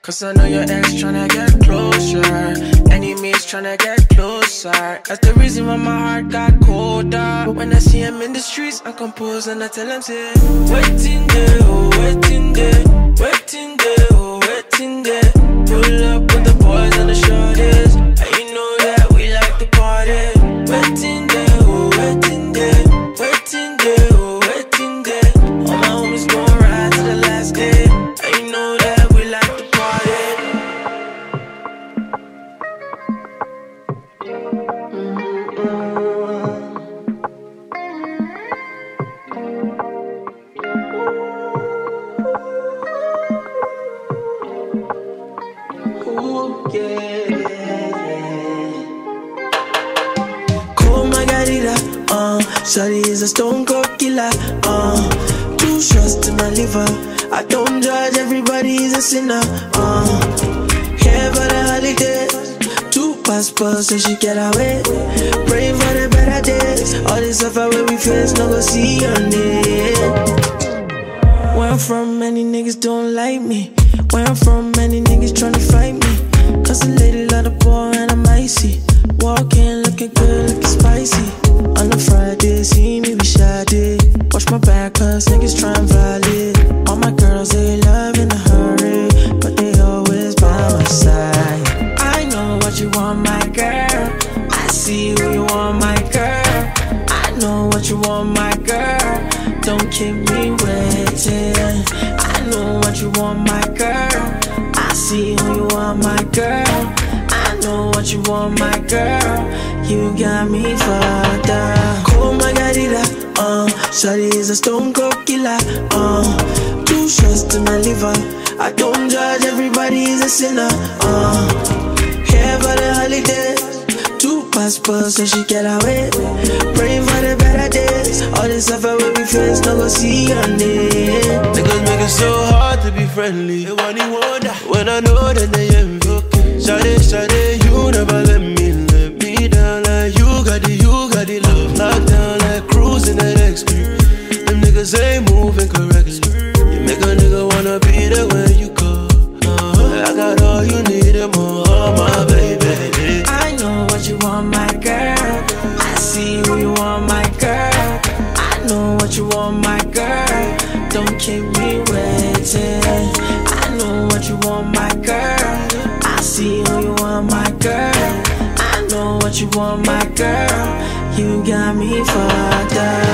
Cause I know your ex tryna get closer, enemies tryna get closer. That's the reason why my heart got colder. But when I see him in the streets, I compose and I tell him, say, waiting there, oh, waiting there, waiting there, oh, waiting there. Pull up with the boys and the shorties, and you know that we like to party. Waiting there, oh, waiting there, waiting there, oh, waiting there. All my homies gon' ride to the last day, and you know that we like to party. Ooh, yeah. Cold margarita, shawty is a stone cold killer, 2 shots to my liver. I don't judge, everybody is a sinner, here for the holidays, 2 passports so she get away. Pray for the better days, all this suffer where we face, no go see your name. Where I'm from, many niggas don't like me. Where I'm from, many niggas tryna fight me. Cause the lady love the boy and I'm icy. Walking, looking good, looking spicy. On a Friday, see me be shady. Watch my back cause niggas tryna violate. All my girls, they love in a hurry, but they always by my side. I know what you want, my girl. I see who you want, my girl. I know what you want, my girl. Don't keep me waiting. I know what you want, my girl. I see who you want, my girl. I know what you want, my girl. You got me fucked up. Cold margarita, shawty is a stone cold killer, 2 shots to my liver. I don't judge, everybody is a sinner, here for the holidays, 2 passports so she get away. Pray for the better days, all this suffer when we face, no go see your name. Niggas make it so hard to be friendly. They want you wonder when I know that they envy. Shawty, you never let me down. Like you got the love locked down like cruising at XP. Them niggas ain't moving correctly. You make a nigga wanna be there when you call. I got all you need and more, my baby. I know what you want, my girl. I see who you want, my girl. I know what you want, my girl. Don't keep me waiting. I know what you want, my girl. I see who you want, my girl. I know what you want, my girl. You got me fucked up.